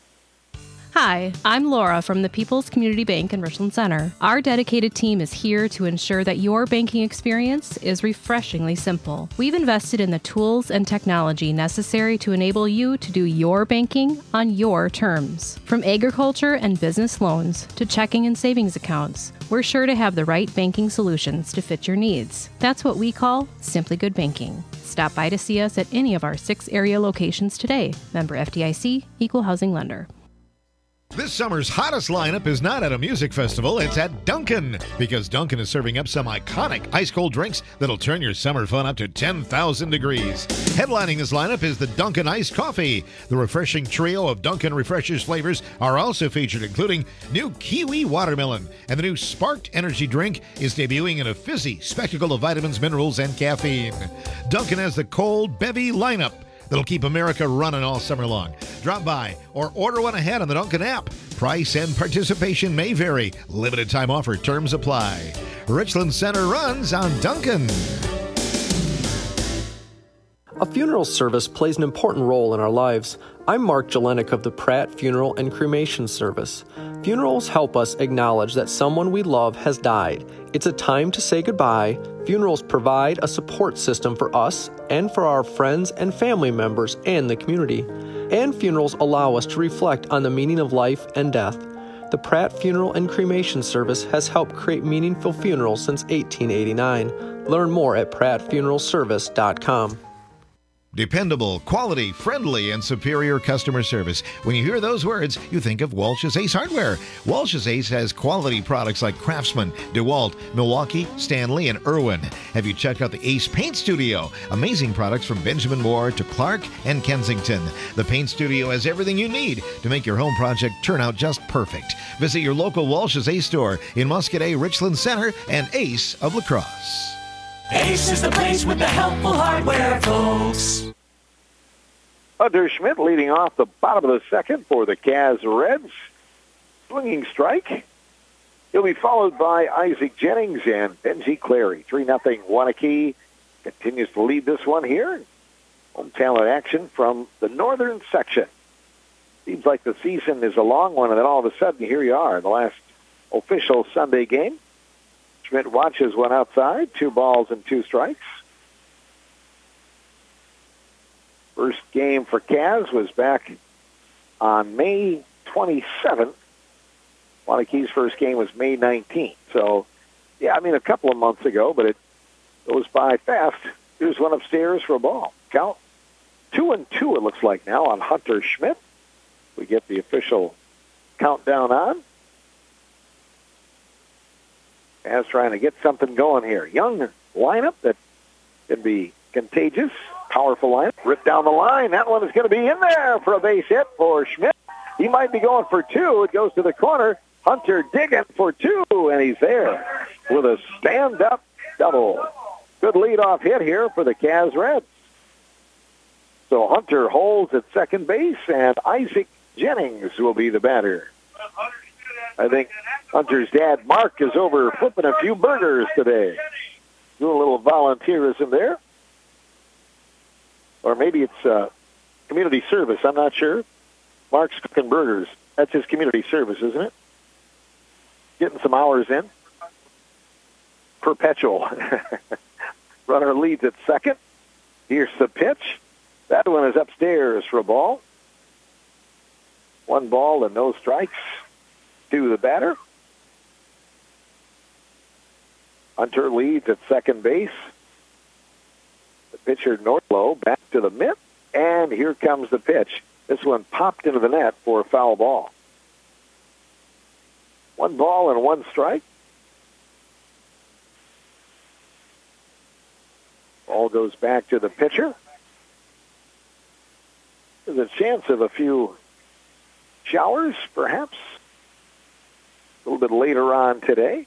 Hi, I'm Laura from the People's Community Bank in Richland Center. Our dedicated team is here to ensure that your banking experience is refreshingly simple. We've invested in the tools and technology necessary to enable you to do your banking on your terms. From agriculture and business loans to checking and savings accounts, we're sure to have the right banking solutions to fit your needs. That's what we call Simply Good Banking. Stop by to see us at any of our six area locations today. Member F D I C, Equal Housing Lender. This summer's hottest lineup is not at a music festival, it's at Dunkin', because Dunkin' is serving up some iconic ice-cold drinks that'll turn your summer fun up to ten thousand degrees. Headlining this lineup is the Dunkin' Iced Coffee. The refreshing trio of Dunkin' Refreshers flavors are also featured, including new Kiwi Watermelon, and the new Sparked Energy drink is debuting in a fizzy spectacle of vitamins, minerals, and caffeine. Dunkin' has the cold bevy lineup that'll keep America running all summer long. Drop by or order one ahead on the Dunkin' app. Price and participation may vary. Limited time offer. Terms apply. Richland Center runs on Dunkin'. A funeral service plays an important role in our lives. I'm Mark Jelenik of the Pratt Funeral and Cremation Service. Funerals help us acknowledge that someone we love has died. It's a time to say goodbye. Funerals provide a support system for us and for our friends and family members and the community. And funerals allow us to reflect on the meaning of life and death. The Pratt Funeral and Cremation Service has helped create meaningful funerals since eighteen eighty-nine. Learn more at pratt funeral service dot com. Dependable, quality, friendly, and superior customer service. When you hear those words, you think of Walsh's Ace Hardware. Walsh's Ace has quality products like Craftsman, DeWalt, Milwaukee, Stanley, and Irwin. Have you checked out the Ace Paint Studio? Amazing products from Benjamin Moore to Clark and Kensington. The Paint Studio has everything you need to make your home project turn out just perfect. Visit your local Walsh's Ace store in Muscadet, Richland Center, and Ace of La Crosse. Ace is the place with the helpful hardware, folks. Hunter Schmidt leading off the bottom of the second for the Caz Reds. Swinging strike. He'll be followed by Isaac Jennings and Benji Clary. three nothing Waunakee continues to lead this one here. Home talent action from the northern section. Seems like the season is a long one, and then all of a sudden, here you are, the last official Sunday game. Schmidt watches one outside, two balls and two strikes. First game for Caz was back on May twenty-seventh. Waunakee's first game was May nineteenth. So, yeah, I mean, a couple of months ago, but it goes by fast. Here's one upstairs for a ball. Count two and two, it looks like now, on Hunter Schmidt. We get the official countdown on. As trying to get something going here. Young lineup that can be contagious. Powerful lineup. Ripped down the line. That one is going to be in there for a base hit for Schmidt. He might be going for two. It goes to the corner. Hunter digging for two, and he's there with a stand-up double. Good leadoff hit here for the Cavs Reds. So Hunter holds at second base, and Isaac Jennings will be the batter. I think Hunter's dad, Mark, is over flipping a few burgers today. Doing a little volunteerism there. Or maybe it's uh, community service. I'm not sure. Mark's cooking burgers. That's his community service, isn't it? Getting some hours in. Perpetual. Runner leads at second. Here's the pitch. That one is upstairs for a ball. One ball and no strikes to the batter. Hunter leads at second base. The pitcher, Nordlow, back to the mitt. And here comes the pitch. This one popped into the net for a foul ball. One ball and one strike. Ball goes back to the pitcher. There's a chance of a few showers, perhaps, a little bit later on today.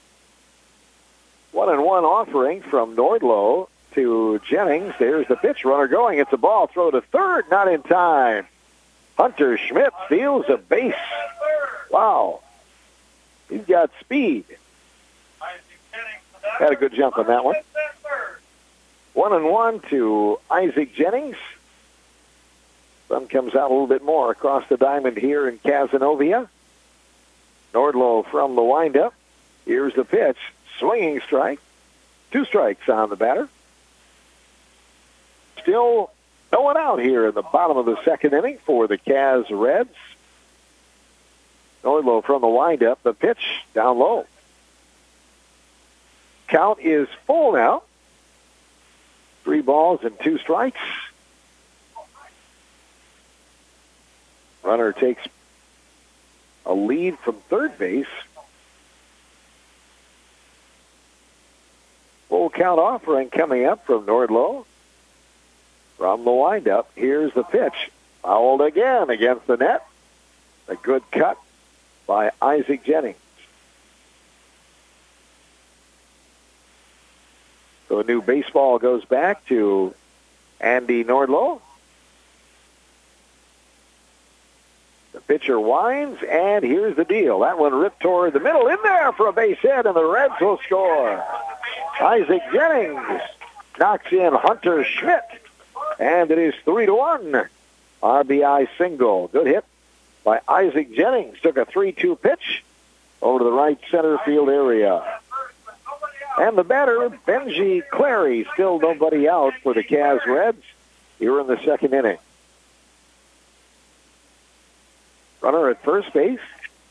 One and one offering from Nordlow to Jennings. There's the pitch. Runner going. It's a ball. Throw to third. Not in time. Hunter Schmidt steals a base. Wow. He's got speed. Had a good jump on that one. One and one to Isaac Jennings. Sun comes out a little bit more across the diamond here in Cazenovia. Nordlow from the windup. Here's the pitch. Swinging strike. Two strikes on the batter. Still no one out here in the bottom of the second inning for the Cavs Reds. Nordlow from the windup. The pitch down low. Count is full now. Three balls and two strikes. Runner takes a lead from third base. Full count offering coming up from Nordlow. From the windup, here's the pitch. Fouled again against the net. A good cut by Isaac Jennings. So a new baseball goes back to Andy Nordlow. The pitcher winds, and here's the deal. That one ripped toward the middle, in there for a base hit, and the Reds will score. Isaac Jennings knocks in Hunter Schmidt, and it is three to one. R B I single. Good hit by Isaac Jennings. Took a three two pitch over to the right center field area. And the batter, Benji Clary, still nobody out for the Cavs Reds here in the second inning. Runner at first base.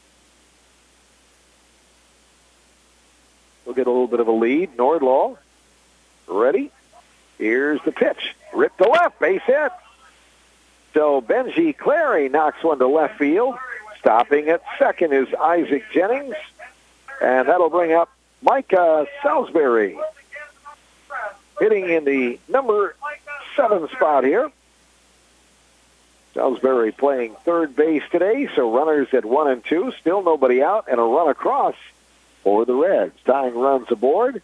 We'll get a little bit of a lead. Nordlow, ready. Here's the pitch. Ripped to left, base hit. So Benji Clary knocks one to left field. Stopping at second is Isaac Jennings. And that'll bring up Micah Salisbury, hitting in the number seven spot here. Salisbury playing third base today, so runners at one and two, still nobody out, and a run across for the Reds. Tying runs aboard.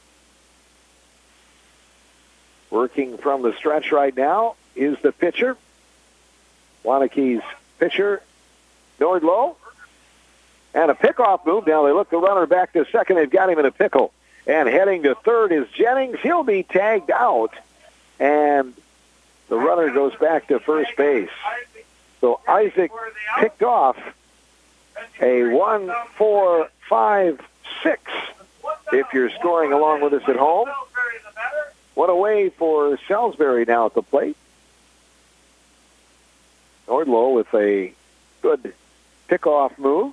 Working from the stretch right now is the pitcher. Waunakie's pitcher, Nordlow. And a pickoff move. Now they look the runner back to second. They've got him in a pickle. And heading to third is Jennings. He'll be tagged out. And the runner goes back to first base. So Isaac picked off a one, four, five, six. If you're scoring along with us at home. One away for Salisbury now at the plate. Nordlow with a good pickoff move.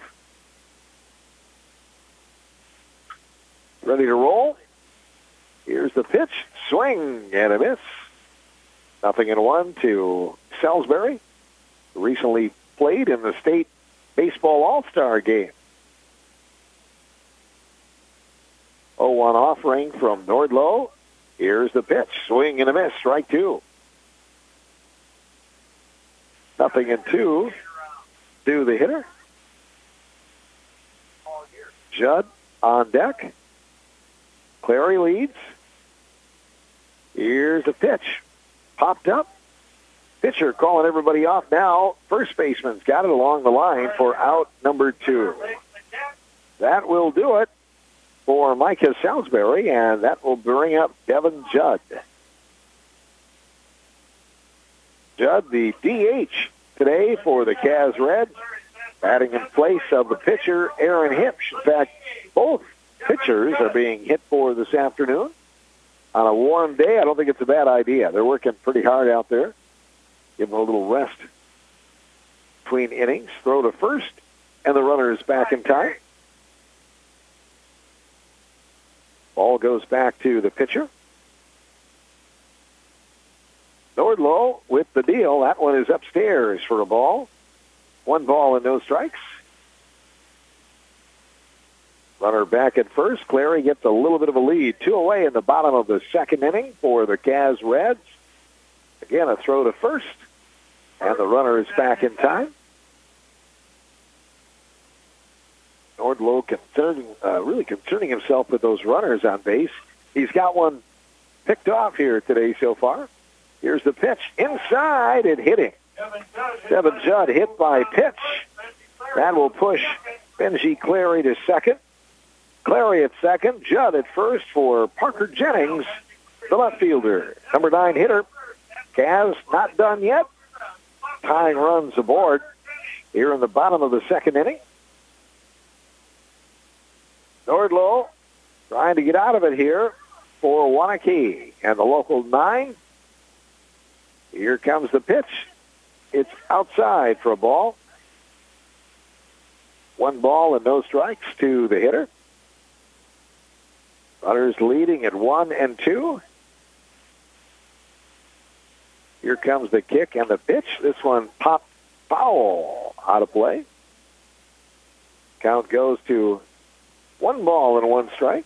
Ready to roll. Here's the pitch. Swing and a miss. Nothing in one to Salisbury. Recently played in the state baseball all-star game. oh one offering from Nordlow. Here's the pitch. Swing and a miss. Strike two. Nothing in two to the hitter. Judd on deck. Clary leads. Here's a pitch. Popped up. Pitcher calling everybody off now. First baseman's got it along the line for out number two. That will do it for Micah Salisbury, and that will bring up Devin Judd. Judd, the D H today for the Caz Reds, batting in place of the pitcher, Aaron Hipsch. In fact, both pitchers are being hit for this afternoon. On a warm day, I don't think it's a bad idea. They're working pretty hard out there. Give them a little rest between innings. Throw to first, and the runner is back in time. Ball goes back to the pitcher. Nordlow with the deal. That one is upstairs for a ball. One ball and no strikes. Runner back at first. Clary gets a little bit of a lead. Two away in the bottom of the second inning for the Caz Reds. Again, a throw to first, and the runner is back in time. Nordlow concerning, uh, really concerning himself with those runners on base. He's got one picked off here today so far. Here's the pitch. Inside and hitting. Devin Judd hit by pitch. That will push Benji Clary to second. Clary at second. Judd at first for Parker Jennings, the left fielder. Number nine hitter. Caz not done yet. Tying runs aboard here in the bottom of the second inning. Nordlow trying to get out of it here for Waunakee. And the local nine. Here comes the pitch. It's outside for a ball. One ball and no strikes to the hitter. Runners leading at one and two. Here comes the kick and the pitch. This one popped foul out of play. Count goes to one ball and one strike.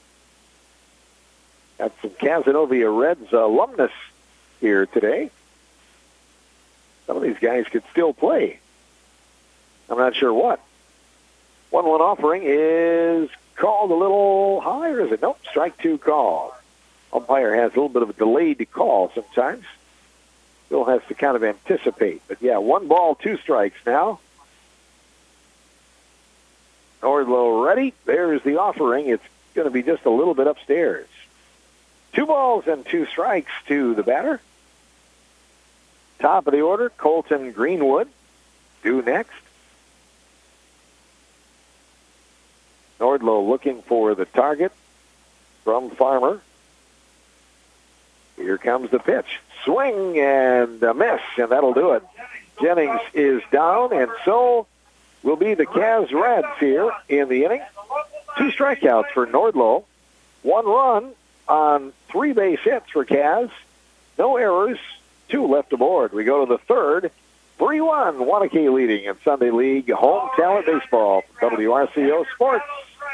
Got some Cazenovia Reds alumnus here today. Some of these guys could still play. I'm not sure what. one one offering is called a little high, or is it? Nope, strike two call. Umpire has a little bit of a delayed call sometimes. Still has to kind of anticipate. But, yeah, one ball, two strikes now. Nordlow ready. There's the offering. It's going to be just a little bit upstairs. Two balls and two strikes to the batter. Top of the order, Colton Greenwood, due next. Nordlow looking for the target from Farmer. Here comes the pitch. Swing and a miss, and that'll do it. Jennings is down, and so will be the Caz Reds here in the inning. Two strikeouts for Nordlow. One run on three base hits for Caz. No errors. Two left aboard. We go to the third. three one, Waunakee leading in Sunday League Home Talent Baseball from W R C O Sports.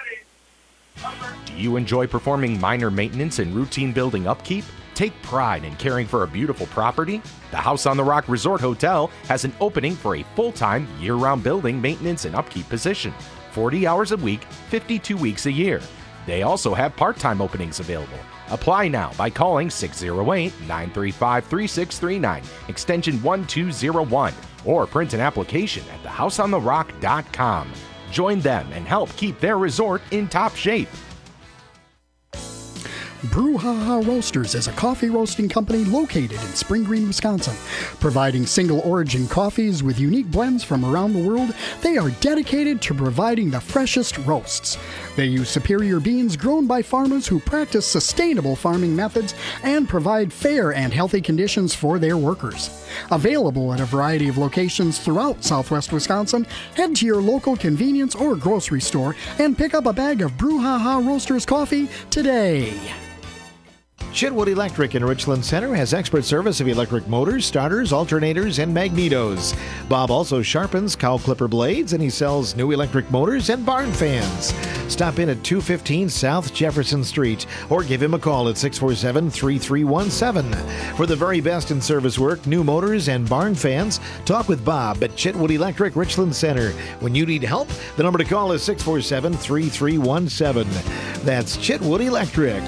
Do you enjoy performing minor maintenance and routine building upkeep? Take pride in caring for a beautiful property? The House on the Rock Resort Hotel has an opening for a full-time, year-round building maintenance and upkeep position. forty hours a week, fifty-two weeks a year. They also have part-time openings available. Apply now by calling six oh eight, nine three five, three six three nine, extension one two zero one, or print an application at the house on the rock dot com. Join them and help keep their resort in top shape. Brouhaha Roasters is a coffee roasting company located in Spring Green, Wisconsin. Providing single origin coffees with unique blends from around the world, they are dedicated to providing the freshest roasts. They use superior beans grown by farmers who practice sustainable farming methods and provide fair and healthy conditions for their workers. Available at a variety of locations throughout southwest Wisconsin, head to your local convenience or grocery store and pick up a bag of Brouhaha Roasters coffee today. Chitwood Electric in Richland Center has expert service of electric motors, starters, alternators, and magnetos. Bob also sharpens cow clipper blades, and he sells new electric motors and barn fans. Stop in at two fifteen South Jefferson Street or give him a call at six four seven, three three one seven. For the very best in service work, new motors, and barn fans, talk with Bob at Chitwood Electric Richland Center. When you need help, the number to call is six four seven, three three one seven. That's Chitwood Electric.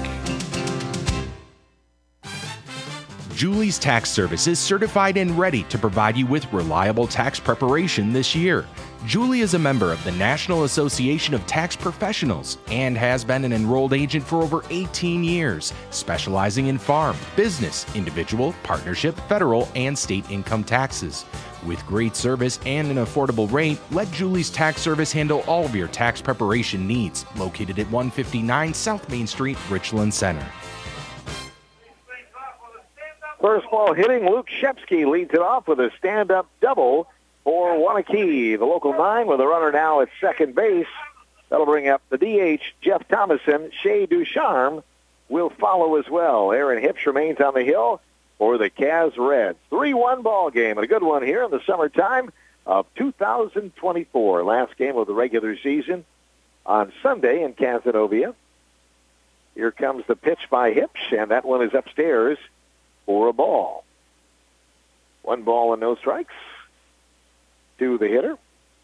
Julie's Tax Service is certified and ready to provide you with reliable tax preparation this year. Julie is a member of the National Association of Tax Professionals and has been an enrolled agent for over eighteen years, specializing in farm, business, individual, partnership, federal, and state income taxes. With great service and an affordable rate, let Julie's Tax Service handle all of your tax preparation needs. Located at one fifty-nine South Main Street, Richland Center. First ball hitting, Luke Shepsky leads it off with a stand-up double for Wanakee. The local nine with a runner now at second base. That'll bring up the D H, Jeff Thomason. Shea Ducharme will follow as well. Aaron Hipsch remains on the hill for the Caz Reds. three one ball game, and a good one here in the summertime of two thousand twenty-four. Last game of the regular season on Sunday in Cazenovia. Here comes the pitch by Hipsch, and that one is upstairs for a ball. One ball and no strikes to the hitter.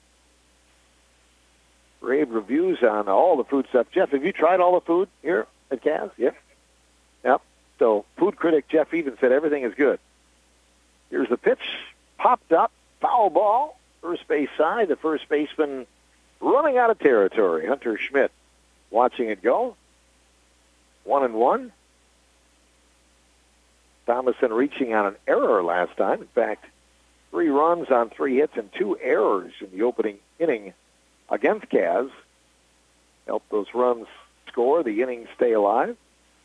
Rave reviews on all the food stuff. Jeff, have you tried all the food here at Caz? Yep. Yep. So food critic Jeff even said everything is good. Here's the pitch. Popped up. Foul ball. First base side. The first baseman running out of territory. Hunter Schmidt watching it go. One and one. Thomason reaching on an error last time. In fact, three runs on three hits and two errors in the opening inning against Caz. Helped those runs score, the innings stay alive.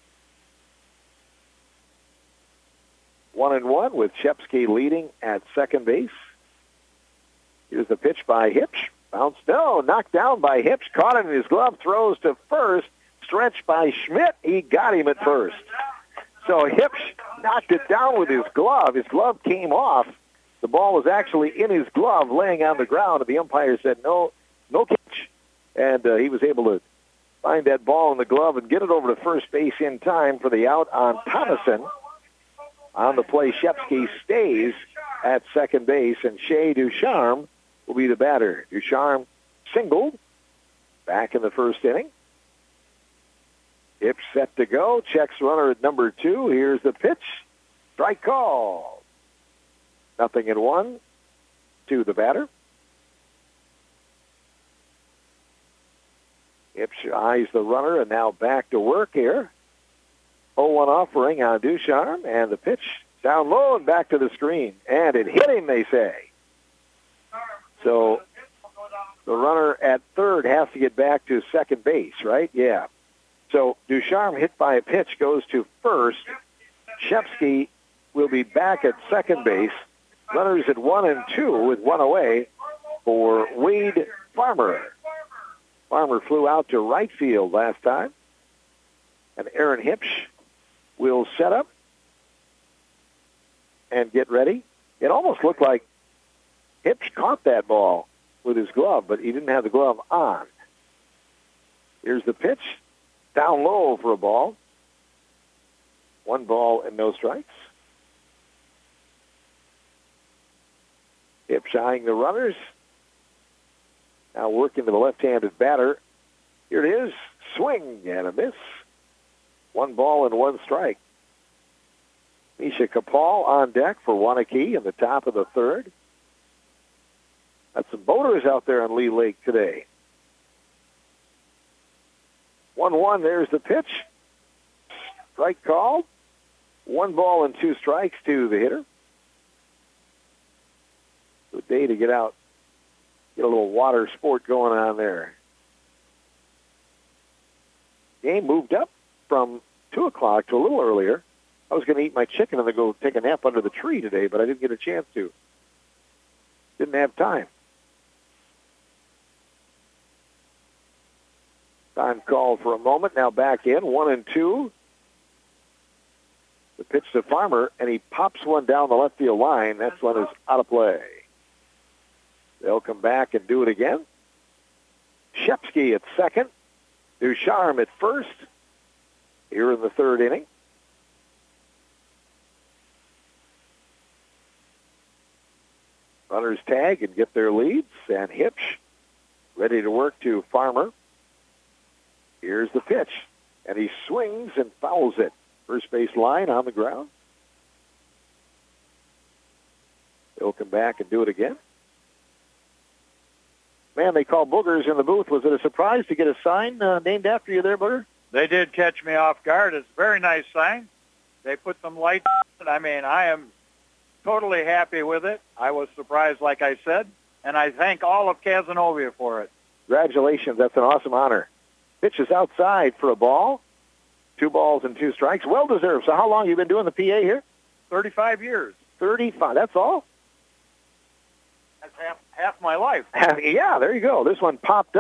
One and one with Shepsky leading at second base. Here's the pitch by Hipsch. Bounced, no, knocked down by Hipsch. Caught it in his glove, throws to first. Stretched by Schmidt. He got him at first. So Hipsch knocked it down with his glove. His glove came off. The ball was actually in his glove, laying on the ground, and the umpire said, no, no catch. And uh, he was able to find that ball in the glove and get it over to first base in time for the out on Thomason. On the play, Shepsky stays at second base, and Shea Ducharme will be the batter. Ducharme singled back in the first inning. Hipsch set to go. Checks runner at number two. Here's the pitch. Strike call. Nothing in one to the batter. Hipsch eyes the runner and now back to work here. oh one offering on Ducharme, and the pitch down low and back to the screen. And it hit him, they say. So the runner at third has to get back to second base, right? Yeah. So Ducharme, hit by a pitch, goes to first. Shepsky will be back at second base. Runners at one and two with one away for Wade Farmer. Farmer flew out to right field last time. And Aaron Hipsch will set up and get ready. It almost looked like Hipsch caught that ball with his glove, but he didn't have the glove on. Here's the pitch. Down low for a ball. One ball and no strikes. Hipsch eyeing the runners. Now working to the left-handed batter. Here it is. Swing and a miss. One ball and one strike. Misha Kapal on deck for Wanakee in the top of the third. Got some boaters out there on Lee Lake today. one one, there's the pitch. Strike called. One ball and two strikes to the hitter. Good day to get out, get a little water sport going on there. Game moved up from two o'clock to a little earlier. I was going to eat my chicken and then go take a nap under the tree today, but I didn't get a chance to. Didn't have time. Time called for a moment. Now back in. One and two. The pitch to Farmer, and he pops one down the left field line. That one is out of play. They'll come back and do it again. Shepsky at second. Ducharme at first. Here in the third inning. Runners tag and get their leads. And Hipsch ready to work to Farmer. Here's the pitch. And he swings and fouls it. First base line on the ground. They'll come back and do it again. Man, they call Boogers in the booth. Was it a surprise to get a sign uh, named after you there, Booger? They did catch me off guard. It's a very nice sign. They put some lights on it. I mean, I am totally happy with it. I was surprised, like I said, and I thank all of Cazenovia for it. Congratulations. That's an awesome honor. Pitch is outside for a ball. Two balls and two strikes. Well deserved. So how long have you been doing the P A here? thirty-five years. thirty-five. That's all? That's half, half my life. Yeah, there you go. This one popped up.